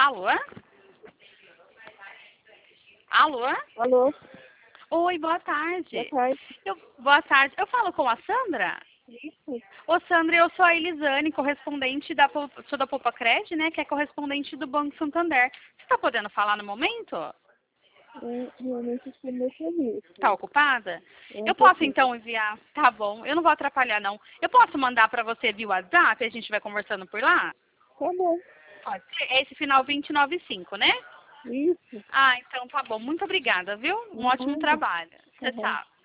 Alô? Alô? Alô, Oi, boa tarde. boa tarde. Boa tarde. Eu falo com a Sandra? Isso? Ô, Sandra, eu sou a Elisane, correspondente sou da Poupa-Cred, né, que é correspondente do Banco Santander. Você está podendo falar no momento? Realmente estou no meu serviço. Tá ocupada? Um Eu posso, pouquinho. então, enviar? Tá bom, eu não vou atrapalhar, não. Eu posso mandar para você via WhatsApp e a gente vai conversando por lá? Tá bom. Pode ser. É esse final 295, né? Isso. Ah, então tá bom. Muito obrigada, viu? Um ótimo Nada. trabalho. Tchau, Tá bom. tchau.